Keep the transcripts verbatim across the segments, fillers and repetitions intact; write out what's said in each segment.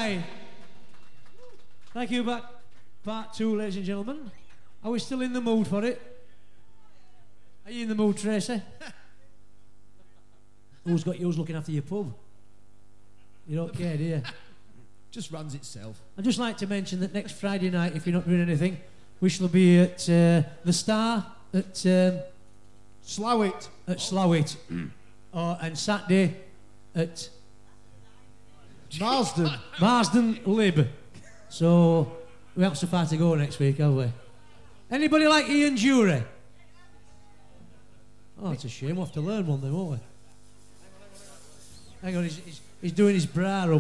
Right. Thank you, back. Part two, ladies and gentlemen. Are we still in the mood for it? Are you in the mood, Tracy? Who's got you? Who's looking after your pub? You don't care, do you? Just runs itself. I'd just like to mention that next Friday night, if you're not doing anything, we shall be at uh, the Star at um, Slowit. At Slowit, oh, and Saturday at Marsden. Marsden Lib. So we haven't so far to go next week, have we? Anybody like Ian Jury? Oh, it's a shame. We'll have to learn one then, won't we? Hang on, he's, he's, he's doing his bra up.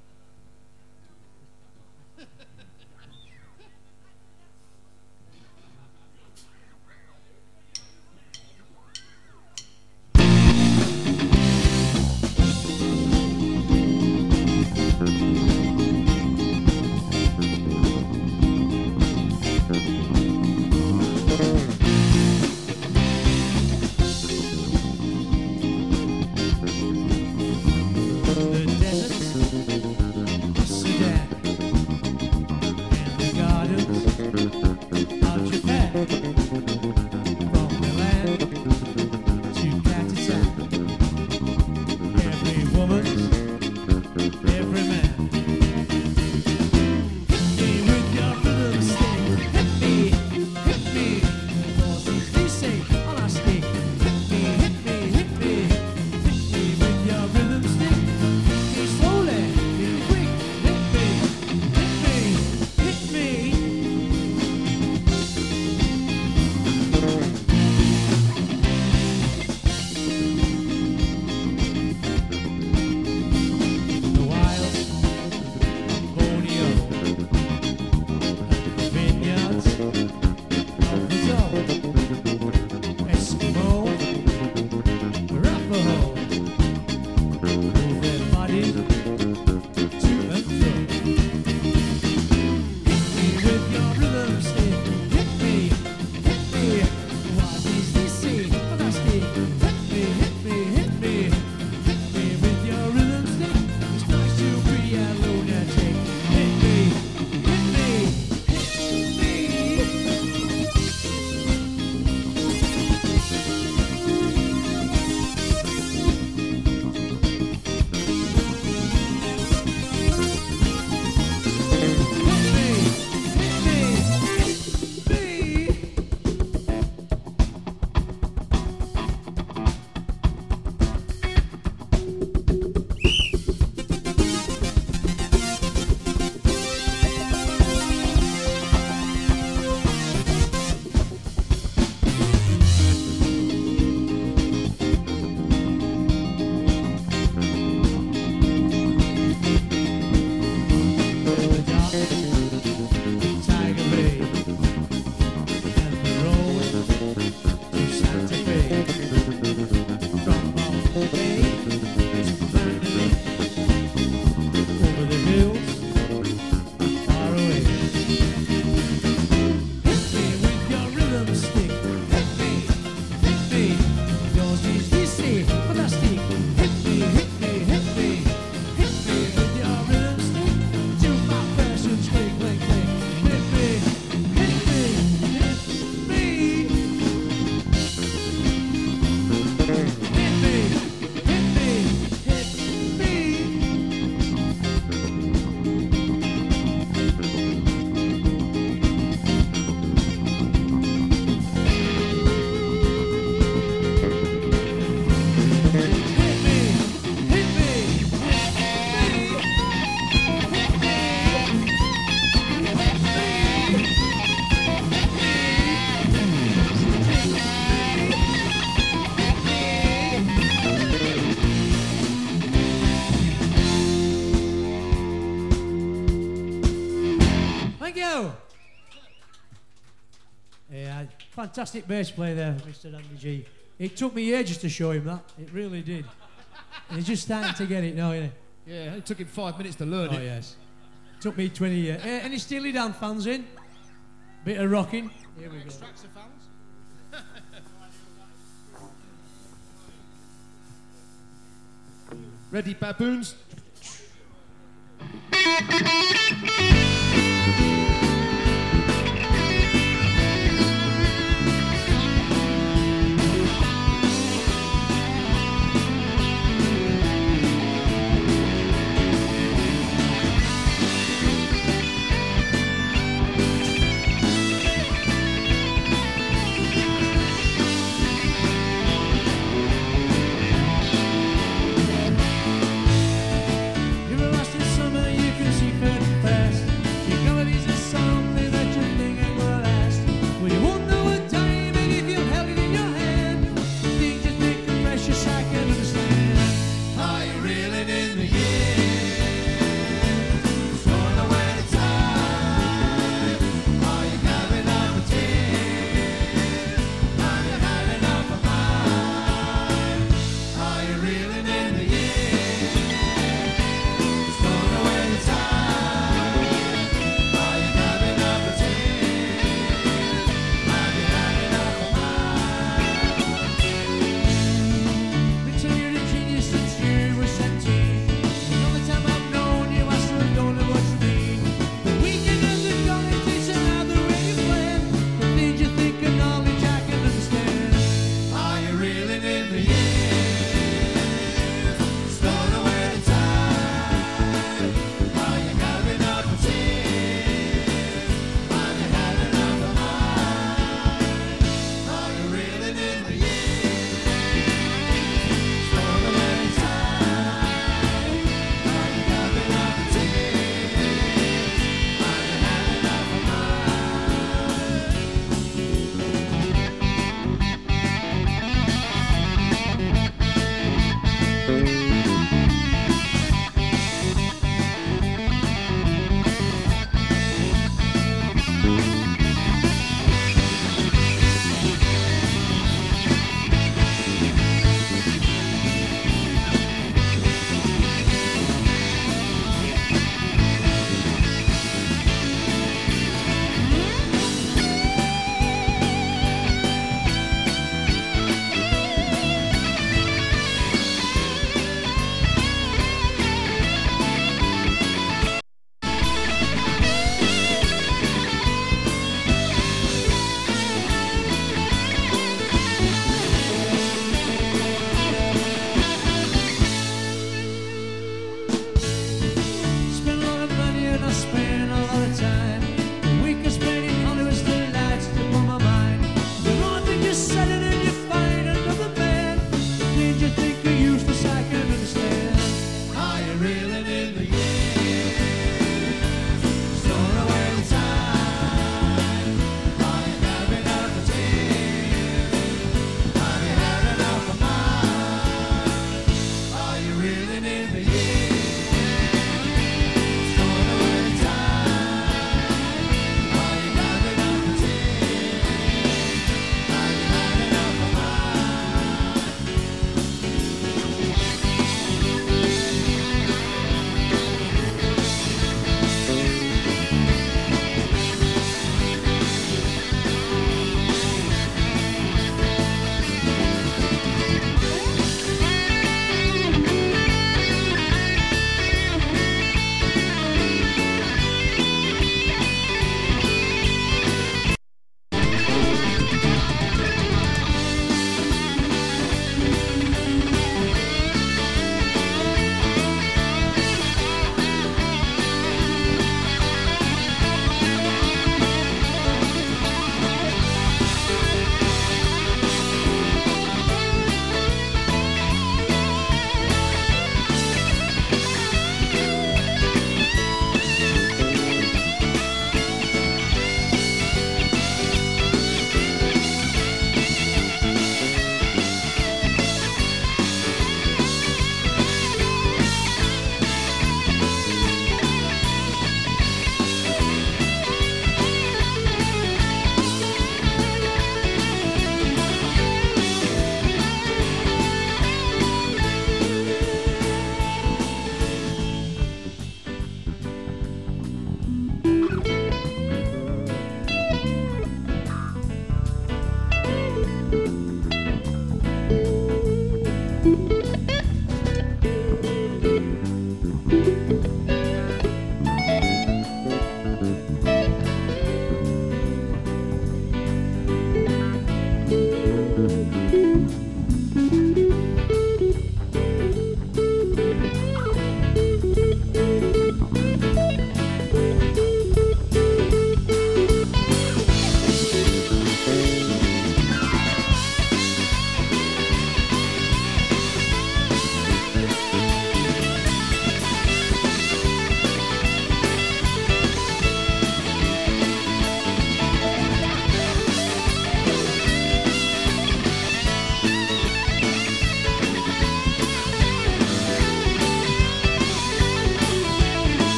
Fantastic bass player there, Mister Andy G. It took me ages to show him that. It really did. And he's just starting to get it now, isn't he? Yeah, it took him five minutes to learn oh, it. Oh, yes. Took me twenty years. Uh, any Steely Dan fans in? Bit of rocking. Here we go. Extractor fans? Ready, baboons? You're lost in summer, you can see further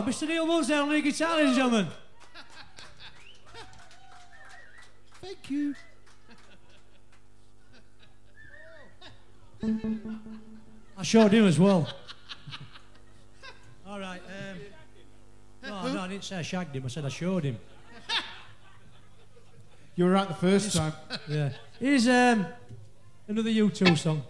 go, Mister Neil Munsell on the guitar, ladies and gentlemen. Thank you. I showed him as well. All right. Um, no, no, I didn't say I shagged him. I said I showed him. You were right the first time. Yeah. Here's um, another U two song.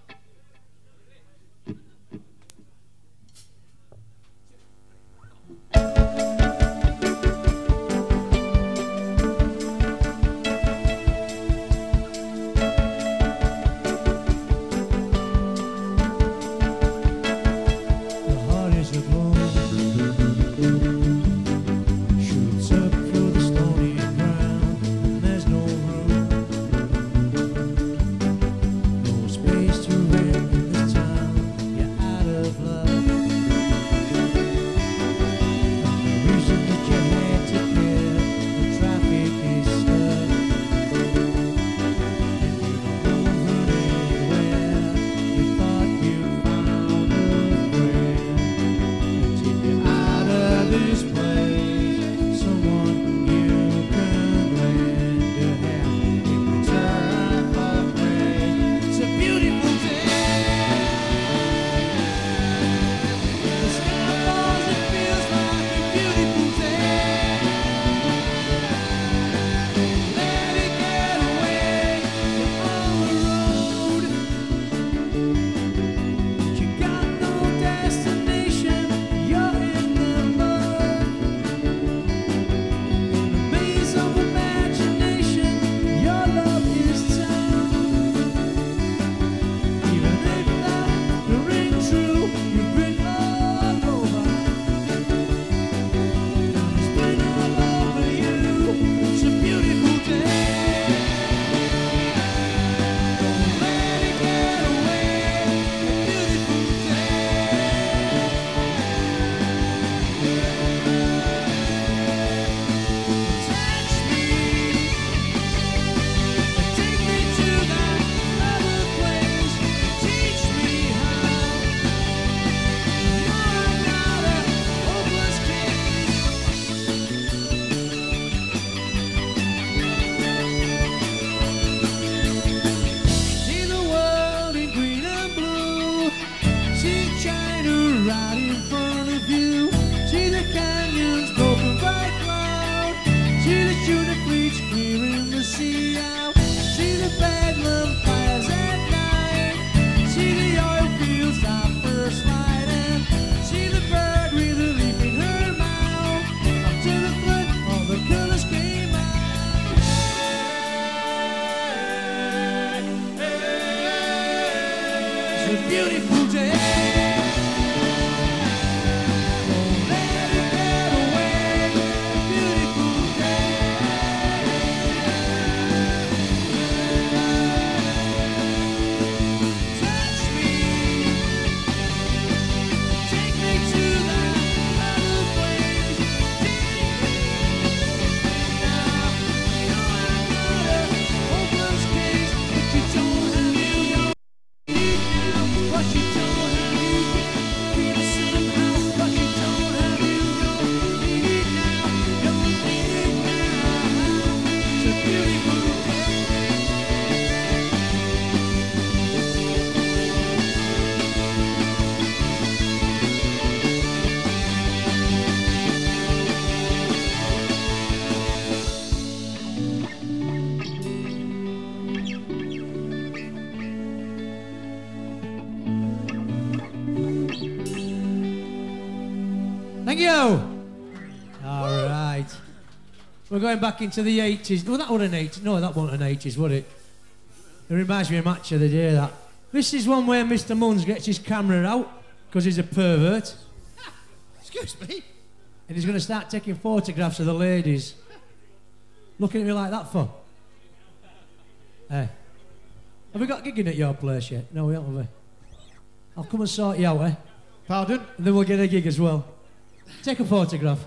Thank you. All right. We're going back into the eighties. No, that wasn't an eighties. No, that wasn't an eighties, was it? It reminds me of Match of the Day, that. This is one where Mister Munns gets his camera out because he's a pervert. Excuse me? And he's going to start taking photographs of the ladies. Looking at me like that for? Hey. Have we got gigging at your place yet? No, we haven't, have we? I'll come and sort you out, eh? Pardon? And then we'll get a gig as well. Take a photograph.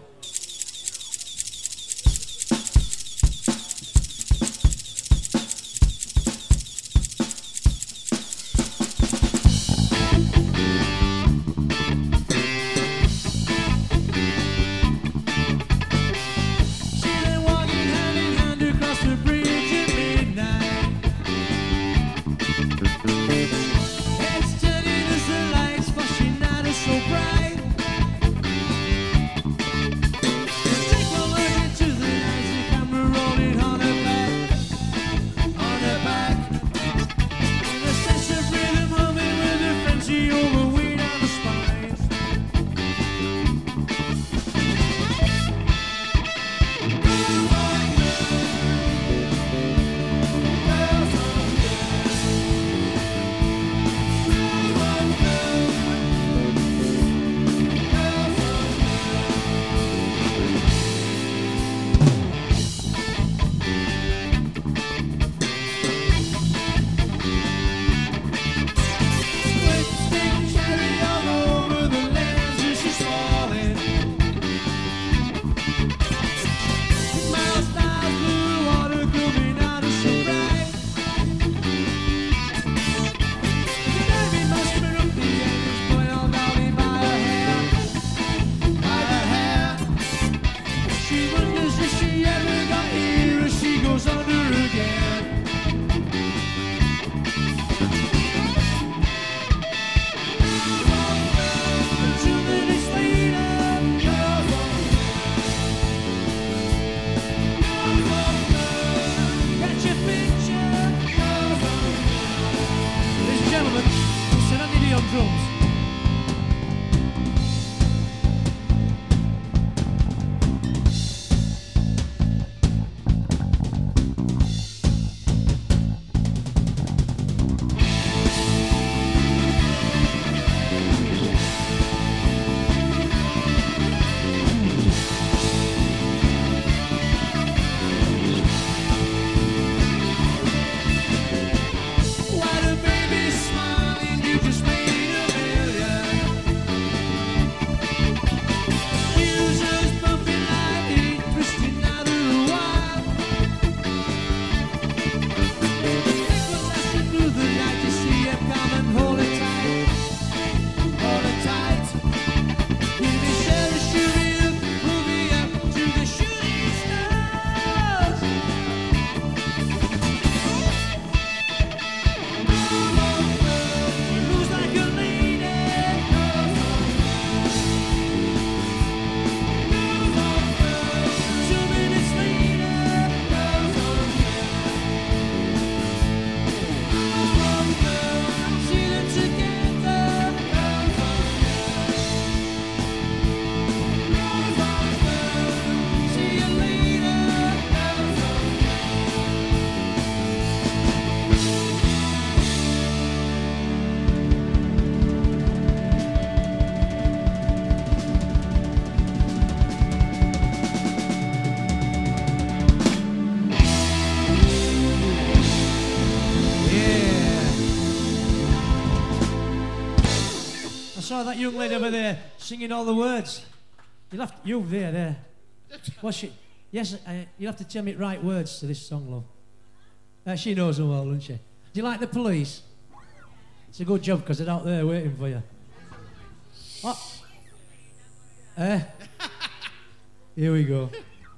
that young lady over there singing all the words. You'll have to, you there, there. What's she? Yes, uh, you'll have to tell me the right words to this song, love. Uh, she knows them well, doesn't she? Do you like the Police? It's a good job because they're out there waiting for you. What? Eh? Here we go.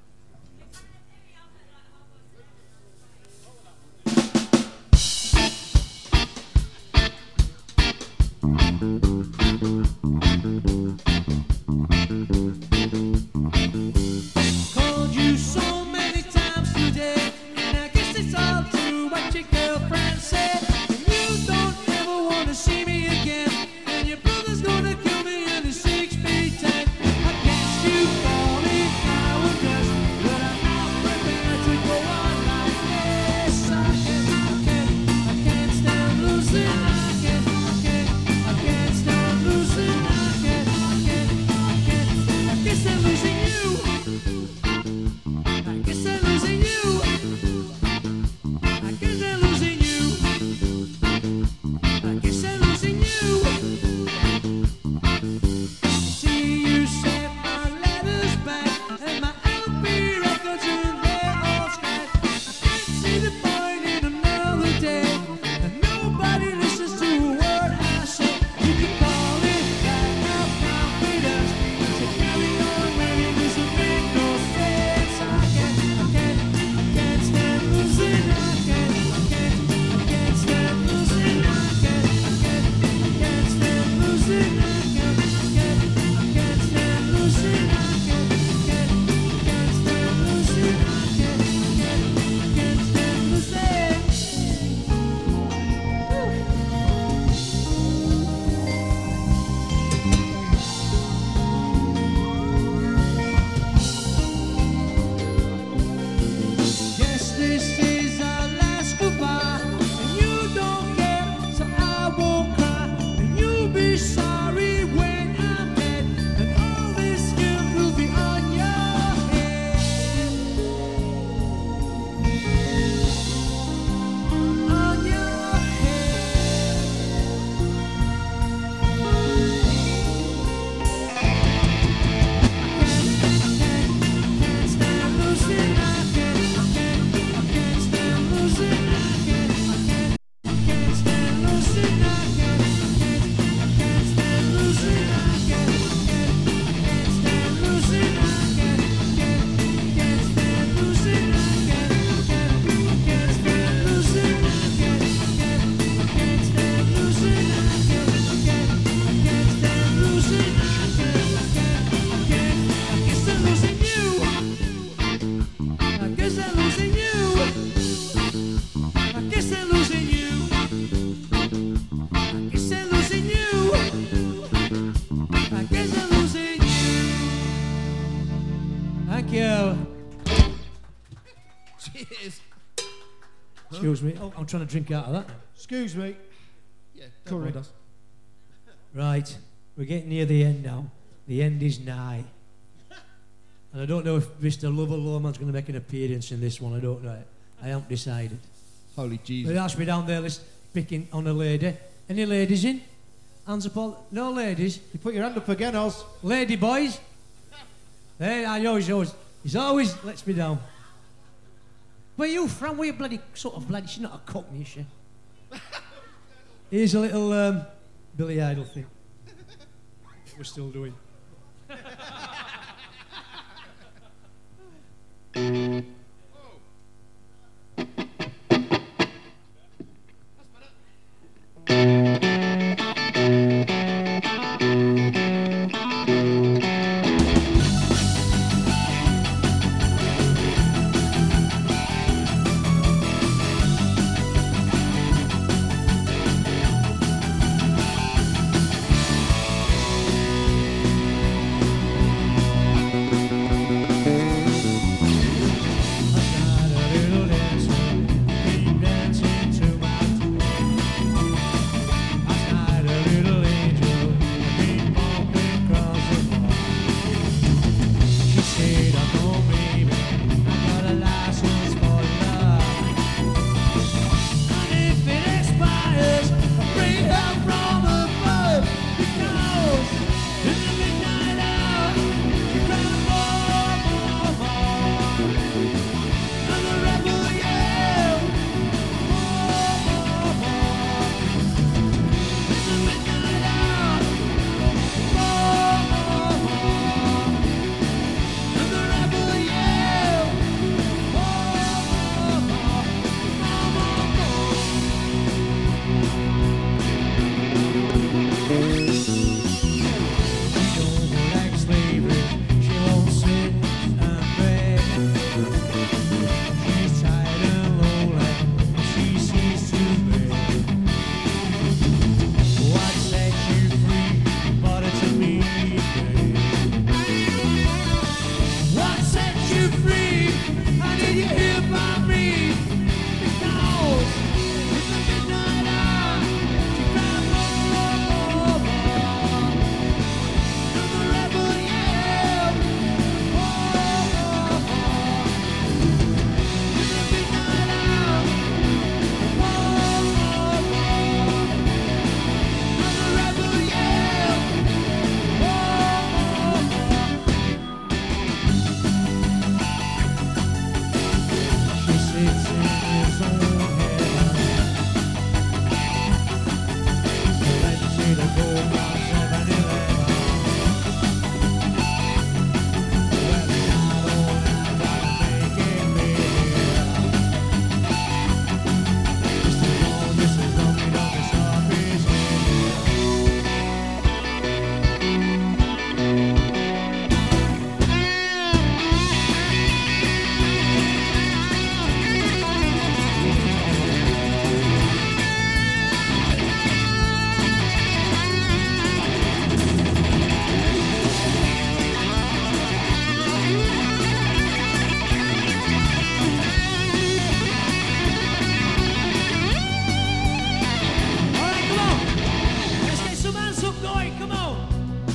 Called you so many times today, and I guess it's all true what your girlfriend said. And you don't ever want to see me again, and your brother's gonna kill me in his six feet ten. I guess you call me cowardice, but I'm not prepared to go on like this. I can't, I can't, I can't stand losing. I can't, I can't, I can't stand losing. I can't, I can't, I can't. I guess I'm losing you. I guess I'm losing you. I guess I'm losing you. I guess I'm losing you. See, you sent my letters back, and my L P records in there all scratched. I can't see the point in another day, and nobody listens to a word I say. You can call it lack of confidence, so carry on when it doesn't make no sense. I can't, I can't, I can't stand losing. I can't, I can't, I can't stand losing. I can't, I can't, I can't stand losing. I can't, I can't, I can't stand losing. I can't, I can't, I can't stand losing. I can't, I can't, I can't stand losing. Guess this is our last goodbye, and you don't care, so I won't cry. And you'll be sorry when I'm dead, and all this guilt will be on your head. On your can't stand losing. I can't, I can't, I can't stand losing. I can't, I can't, I can't stand losing. I can't, I can't, I can't stand losing. I can't, I can't, I can't stand losing. I can't, I can't, I can't stand losing. I can't, I can't, I can't stand losing. I can't, I can't, I can't stand losing. I can't, I can't, I can't stand losing. I can't, I can't, I can't. I guess I'm losing you. I guess I'm losing you. I guess I'm losing you. I guess I'm losing you. I guess I'm losing you. Thank you. Cheers. Excuse me. Oh, I'm trying to drink out of that. Excuse me. Yeah, don't Curry. mind us. Right, we're getting near the end now. The end is nigh. And I don't know if Mister Lover Lowman's going to make an appearance in this one. I don't know. I haven't decided. Holy They Jesus. asked me down there, list, picking on a lady. Any ladies in? Hands up all. No ladies. You put your hand up again, Oz. Lady boys. Hey, I always, always. He's always lets me down. Where you from? Where you bloody sort of bloody? She's not a cockney, is she? Here's a little um, Billy Idol thing. We're still doing.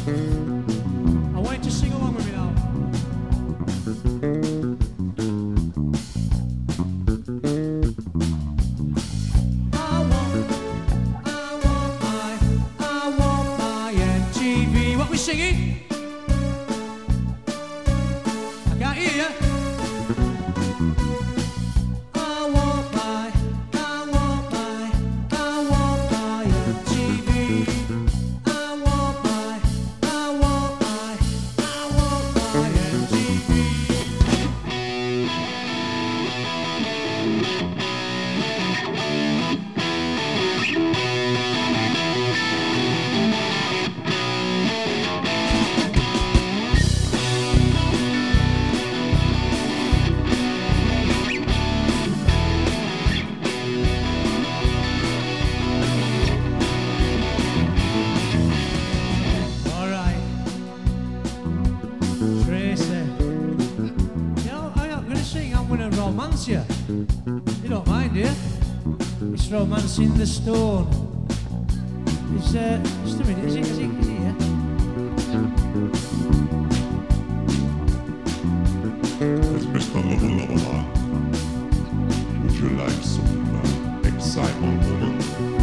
I want you to sing along with me now. I want, I want my, I want my M T V. What we singing? I can't hear you. I want my, I want my, I want my M T V. I want my, I want my, I want my M T V. All right, Tracy. You know, I'm not going to sing. I'm going to romance you. You don't mind, do you? It's romancing the stone. It's uh, just a minute. Is it? Is it? Is it here? It's Mister Lover Lover. Would you like some uh, excitement, woman?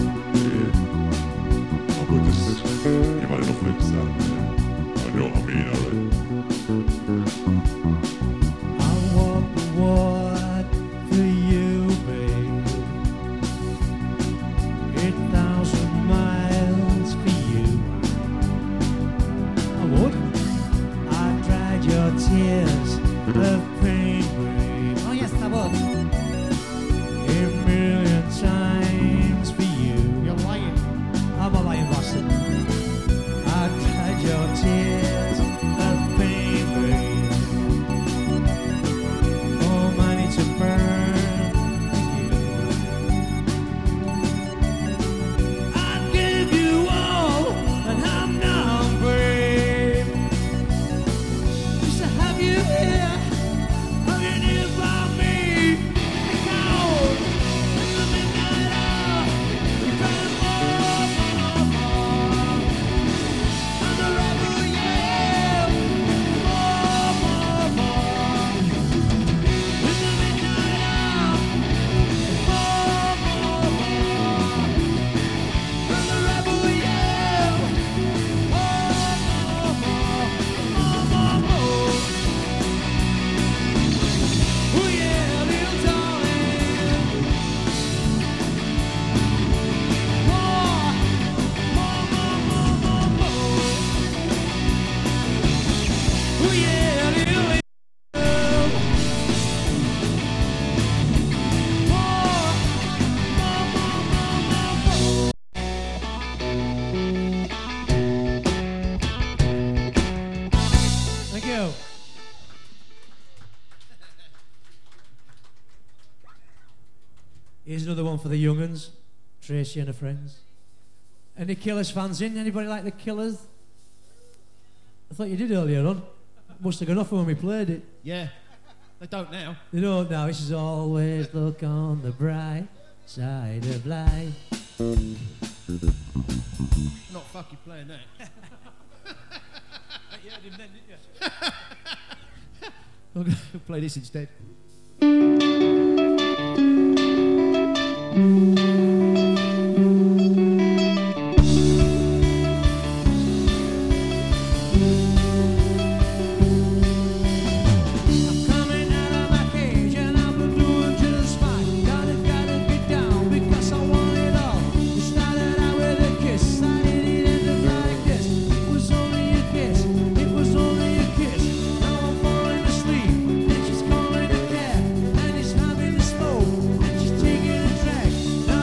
Yeah. I'm going to just give a little excitement. I know what I mean, alright? I walk the world for you, babe. Eight thousand miles for you. I would. I dried your tears of pain, babe. Oh yes, I would. A million times for you. You're lying. I'm a lying bastard. I dried your tears of pain, babe. Oh, money to burn you. I give you all, and I'm not brave. Just to have you here, have you near by me. Because in the midnight hour, you cry more, more, more. And the rebel yell, more, more, more. In the midnight hour, more, more, more. And the rebel yell, more, more, more, more, more, more. Oh yeah, little darling. More, more, more, more, more, more. Oh yeah, little lady. More, more, more, more, more, more. Thank you. Here's another one for the young uns, Tracy and her friends. Any Killers fans in? Anybody like the Killers? I thought you did earlier on. Must have gone off when we played it. Yeah. They don't now. You know now, this is always look on the bright side of life. Not fucking playing that. You heard him then, didn't you? I'm going to play this instead. I'm coming out of my cage and I'm doing just fine. Gotta, gotta get down because I want it all. We started out with a kiss, I didn't end up like this. It was only a kiss, it was only a kiss. Now I'm falling asleep and she's calling a cab and he's having a smoke and she's taking a drag. Now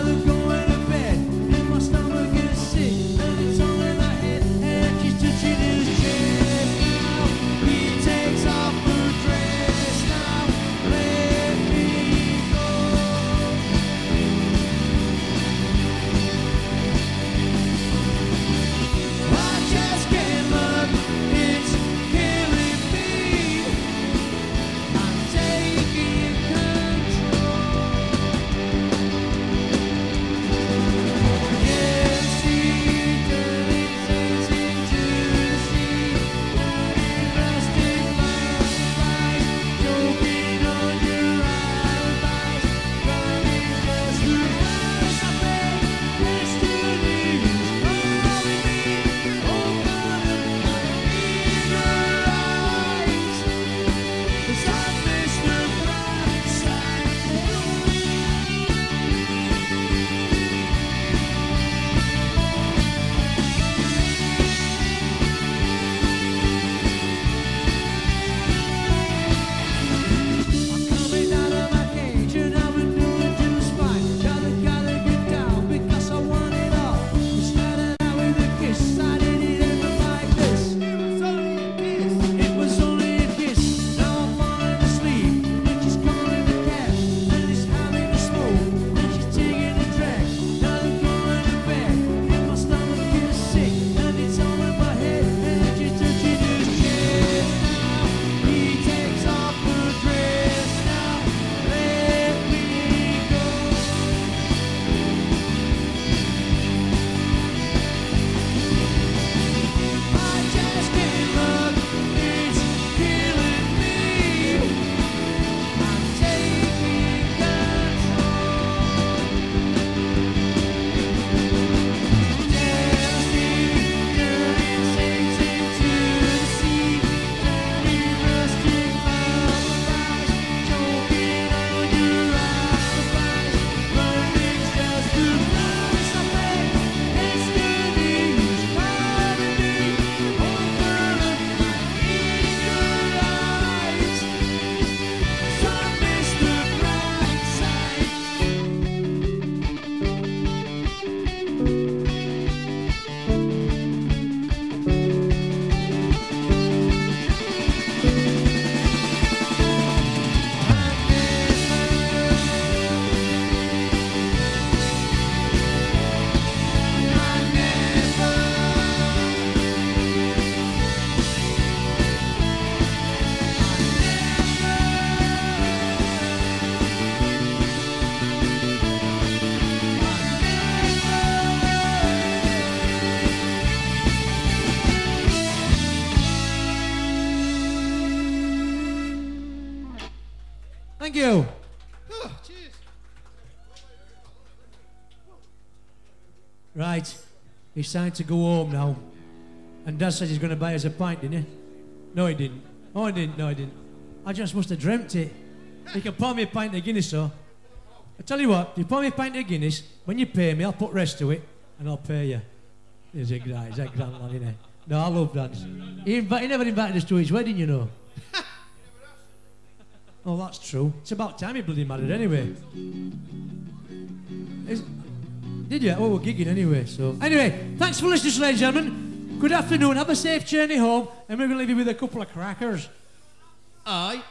Thank you. Oh, cheers. Right, it's time to go home now. And Dad said he's going to buy us a pint, didn't he? No, he didn't. Oh, he didn't. No, he didn't. I just must have dreamt it. He can pour me a pint of Guinness, so. I tell you what, if you pour me a pint of Guinness, when you pay me, I'll put rest to it, and I'll pay you. He's a guy, he's a grand lad, isn't he? No, I love Dad's. He, invi- he never invited us to his wedding, you know. Oh, that's true. It's about time he bloody married anyway. Is, did you? Oh, we're gigging anyway, so. Anyway, thanks for listening, ladies and gentlemen. Good afternoon, have a safe journey home, and we're going to leave you with a couple of crackers. Aye.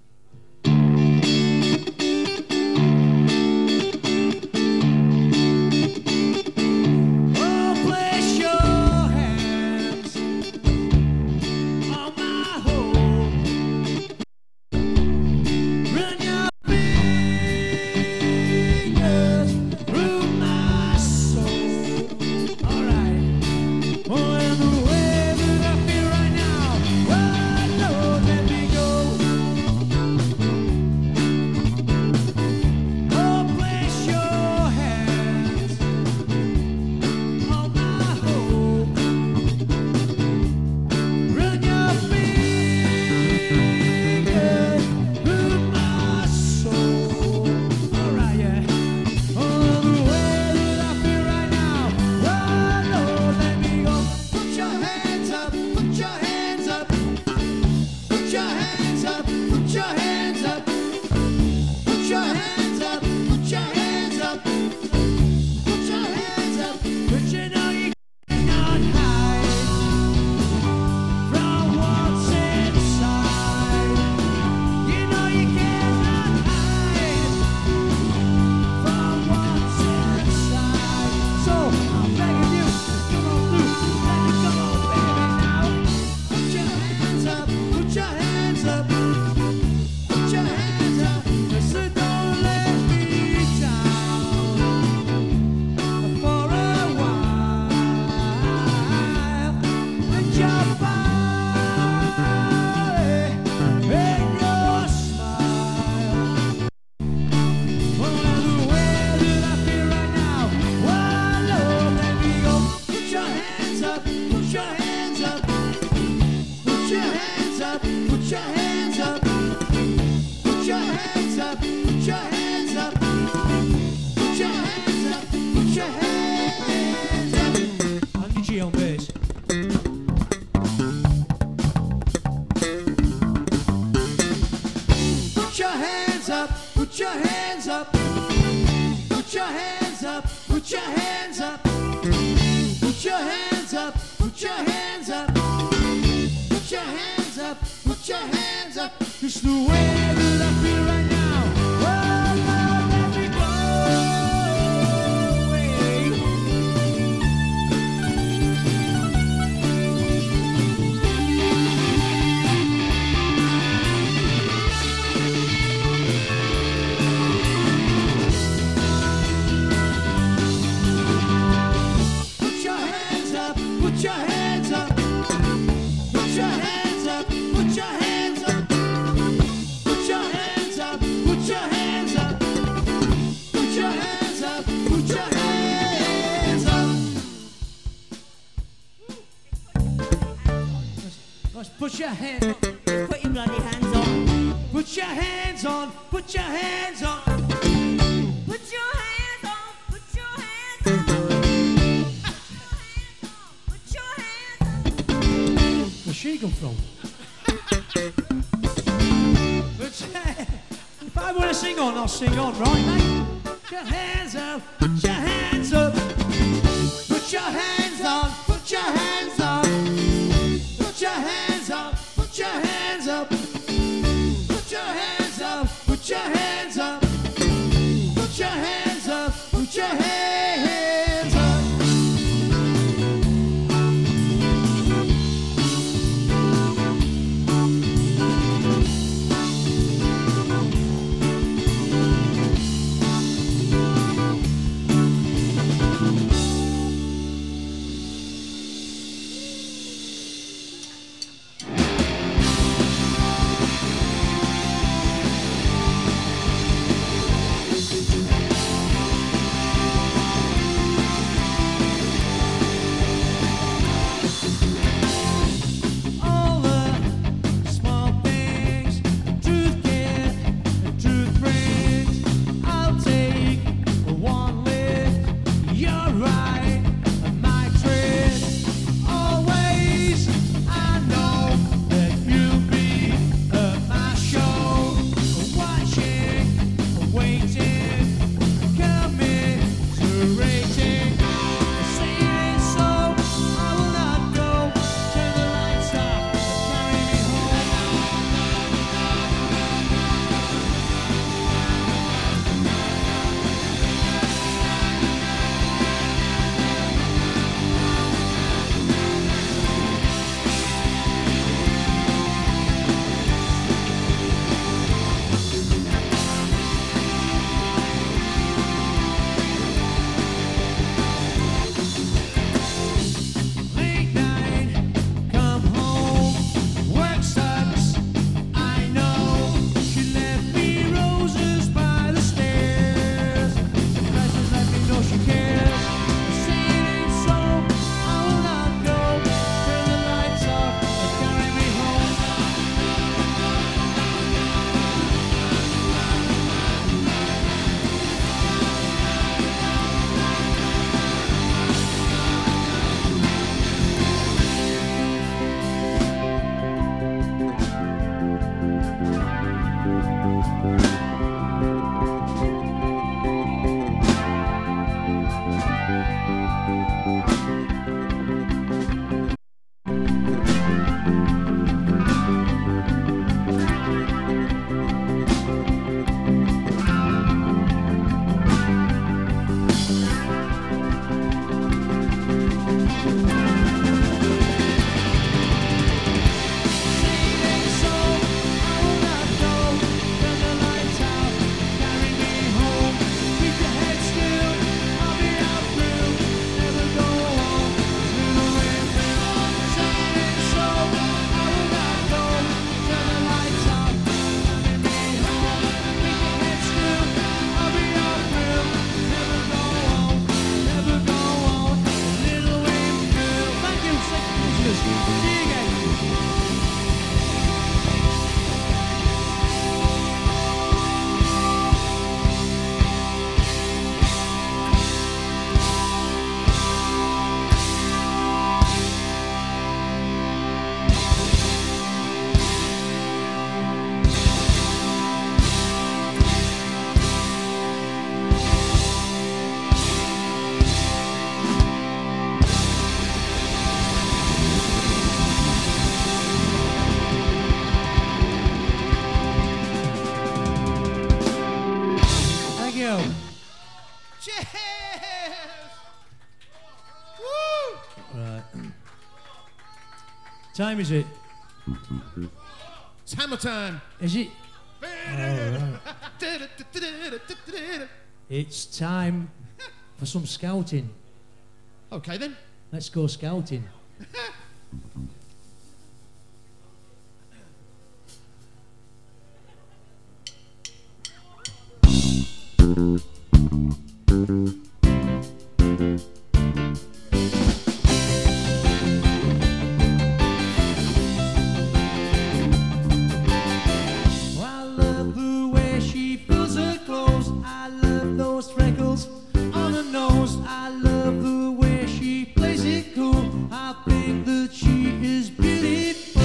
Put your hands on. Put your bloody hands on. Put your hands on. Put your hands on. Put your hands on. Put your hands on. Put your hands on. Where's she come from? Put your, if I want to sing on, I'll sing on, right, mate? Put your hands up. Put your hands up. Put your hands on. Put your hands on. Put your hands up. Put your hands up. Put your hands up. Put your hands up. Put your hands up. Put your hands up. Time is it? It's hammer time. Is it? It's time for some scouting. Okay then. Let's go scouting. I love the way she fills her clothes. I love those freckles on her nose. I love the way she plays it cool. I think that she is beautiful.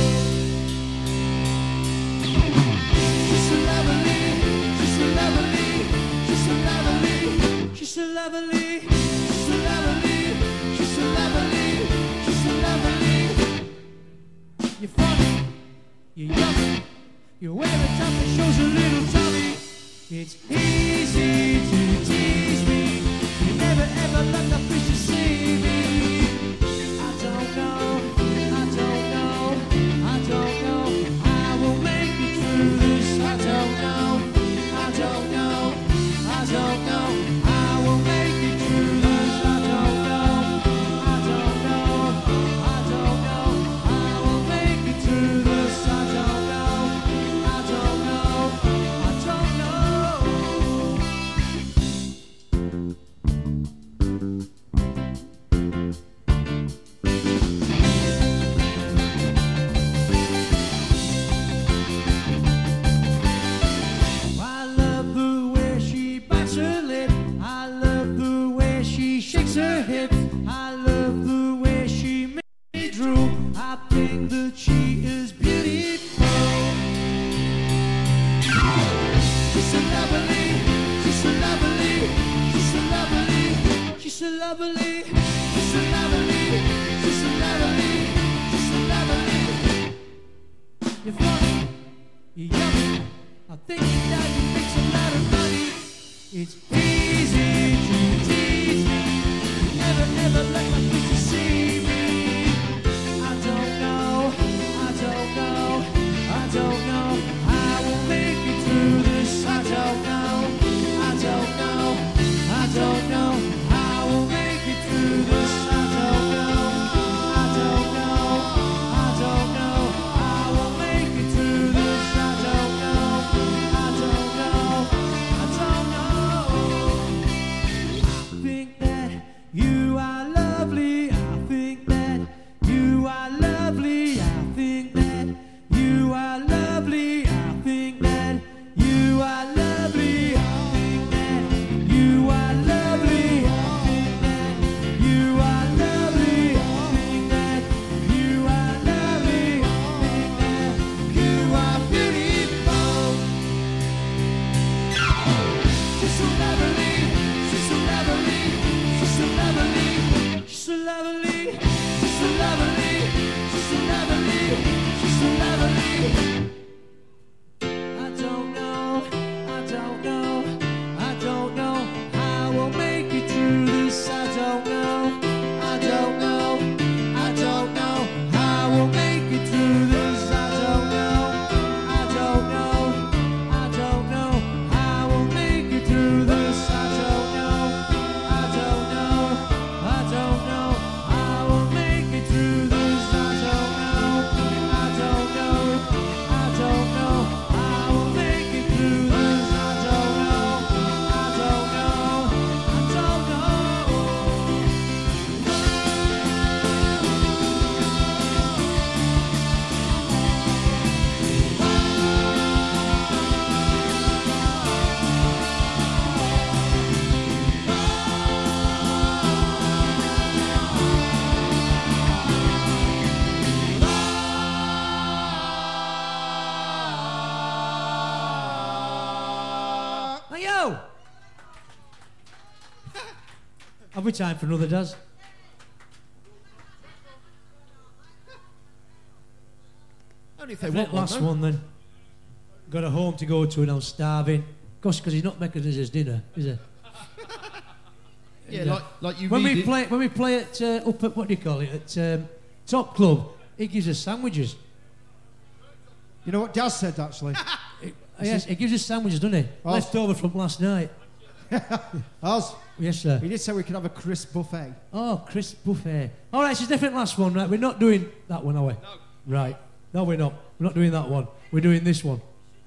She's so lovely, she's so lovely, she's so lovely, she's so lovely, she's so lovely, she's so lovely, she's so lovely. You're funny, you're yummy, you wear a top that shows a little tummy. It's easy to tease me. You never ever let the fish to see me. I don't know, I don't know, I don't know how we'll make it through this. I don't know, I don't know, I don't know how we'll make it through this. I don't know, I don't know, I don't know how we'll make it through this. I don't know, I don't know, I don't know. I love the way she bites her lip. I love the way she shakes her hips. I love the way she makes me drool. I think that she is beautiful. She's so lovely, she's so lovely, she's so lovely, she's so lovely, she's so lovely, she's so lovely, she's so lovely. You're funny, you're yummy. I think that you make a lot of money. It's easy to tease me. You never ever let my picture see me. I don't know, I don't know, I don't know how we'll make it through this. I don't know, I don't know, I don't know how we'll make it through this. I don't know, I don't know, I don't know how we'll make it through this. I don't know, I don't know, I don't know. I think that you are lovely. I think that you are lovely. I think that you are lovely. I think that you are lovely. I think that you are lovely. I think that you are lovely. I think that you are lovely. I think that you are beautiful. She's so lovely. She's so lovely. She's so lovely. She's so lovely. She's so lovely. She's so lovely. She's so lovely. I don't know, I don't know, I don't know how we'll make it through this. I don't know, I don't know, I don't know how we'll make it through this. I don't know, I don't know, I don't know how we'll make it through this. I don't know, I don't know, I don't know how we'll make it through this. I don't know, I don't know, I don't know how we'll make it through this. I don't know, I don't know, I don't Hey, yo! Have we time for another, Daz? Only if they That want one, last though. one then. Got a home to go to and I'm starving. Gosh, because he's not making us his dinner, is he? Yeah, Yeah. like like you When we needed. play, when we play at uh, up at what do you call it at um, Top Club, He gives us sandwiches. You know what Daz said, actually? He- yes, he gives us sandwiches, doesn't he? Oh. Left over from last night. Oz, Yes, sir. he did say we could have a crisp buffet. Oh, crisp buffet. All right, it's a different last one, right? We're not doing that one, are we? No. Right. No, we're not. We're not doing that one. We're doing this one.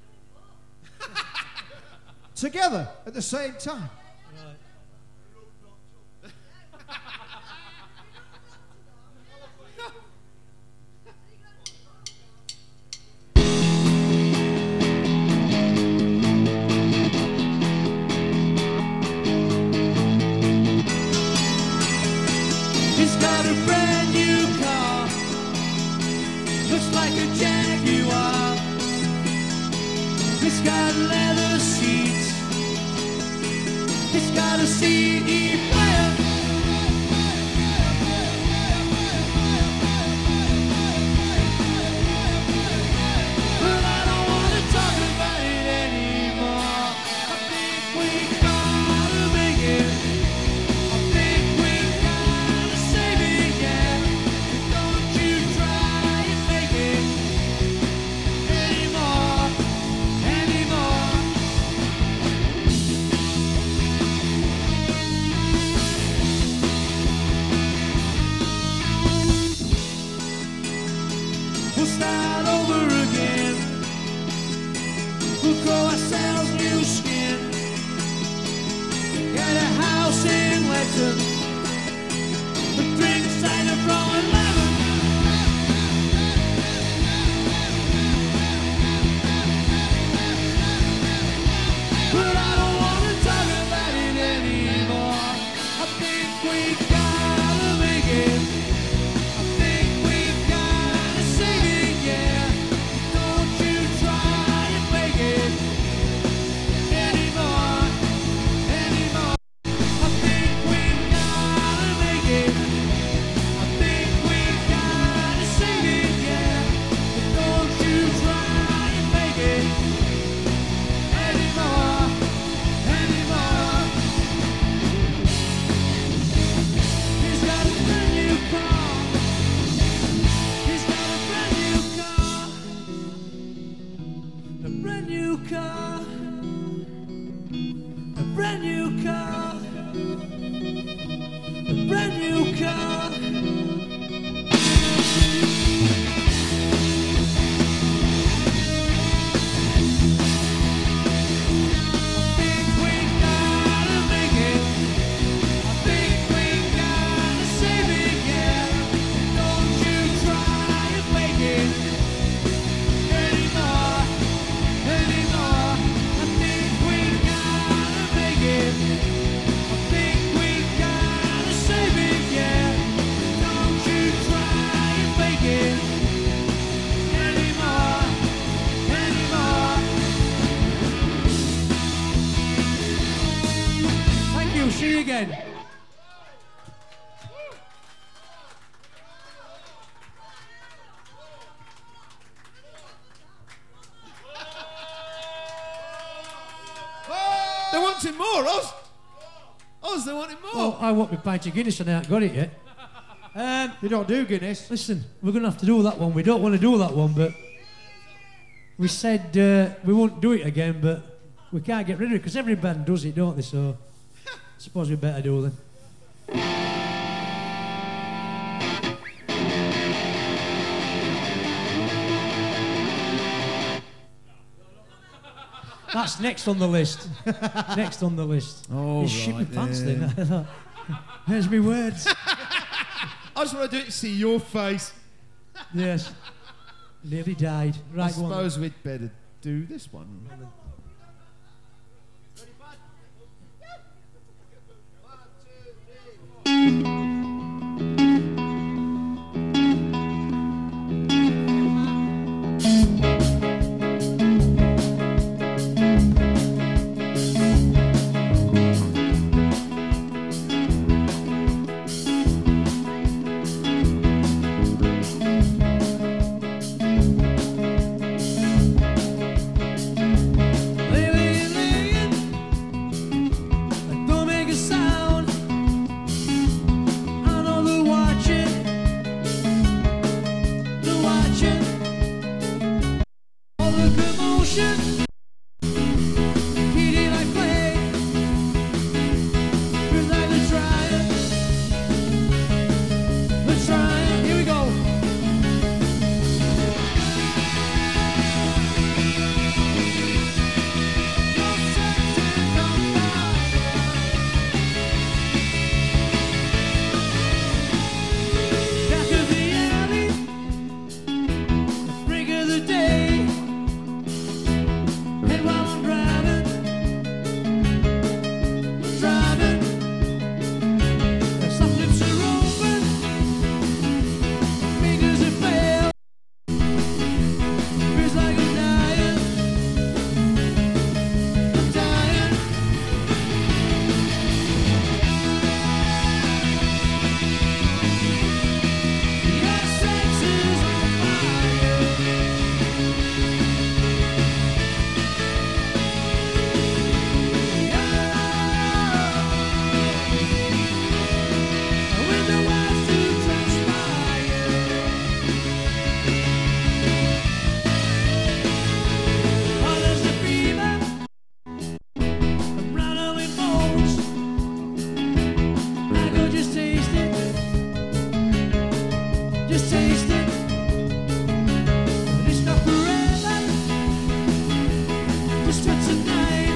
Together at the same time. He's got a brand new car. Looks like a Jaguar. It's got leather seats. It's got a C D player. But I don't want to talk about it anymore. I think we gotta make it. I think we gotta save it, yeah. Don't you try and make it anymore, anymore. We'll start over again. We'll grow ourselves new skin. Get a house in Letton. The drink cider from eleven. But I don't want to talk about it anymore. I think we gotta make it. I think we gotta save it, yeah. Don't you try and make it anymore, anymore. I think we gotta make it. I think we gotta save it, yeah. Don't you try and make it anymore, anymore. He's got a brand new car. He's got a brand new car. A brand new car. A brand new car. A brand new car. I think we gotta make it. I think we gotta save it, yeah. Don't you try and make it anymore, anymore. I think we gotta make it. I think we gotta save it, yeah. Don't you try and make it anymore, anymore. Thank you. See you again. They wanted more, Oz. Oz, they wanted more. Oh, I want my pint of Guinness and I haven't got it yet. Um, You don't do Guinness. listen, we're going to have to do that one. We don't want to do that one, but we said uh, we won't do it again, but we can't get rid of it because every band does it, don't they? So I suppose we better do then. That's next on the list. Next on the list. Oh, you shit my right pants then. then. There's me words. I just want to do it to see your face. Yes. Nearly died. Right, I go on. suppose we'd better do this one. Thank motion. Kitty like play. Feels like they're trying. They're trying. Here we go. Back of the alley, break of the day. And while I'm driving, driving, some lips are open, fingers are pale. Feels like I'm dying, I'm dying. Your sex is on fire. With the words to transpire. Oh, there's a fever, I'm rattling bones. I go just taste it, just taste it. But it's not forever, just for tonight.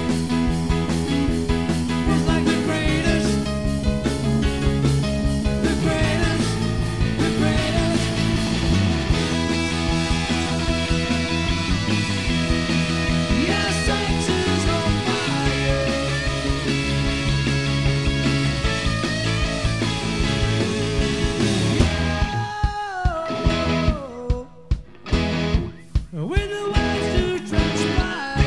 Feels like the greatest, the greatest, the greatest. Your sex is on fire. Oh, with the words to transpire.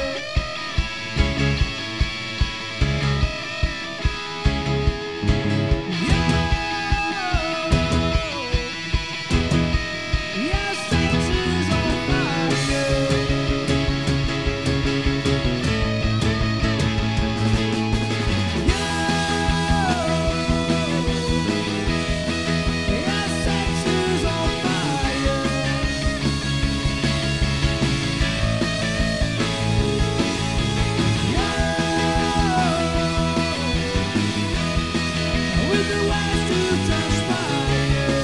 Your sex is on fire. Your sex is on fire. With the words to transpire.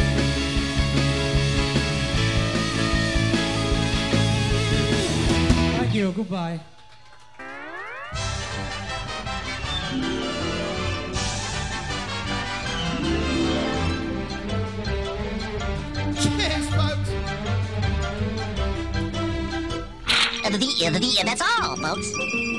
Thank you. Goodbye. Cheers, folks. Uh, the, uh, the, uh, that's all, folks.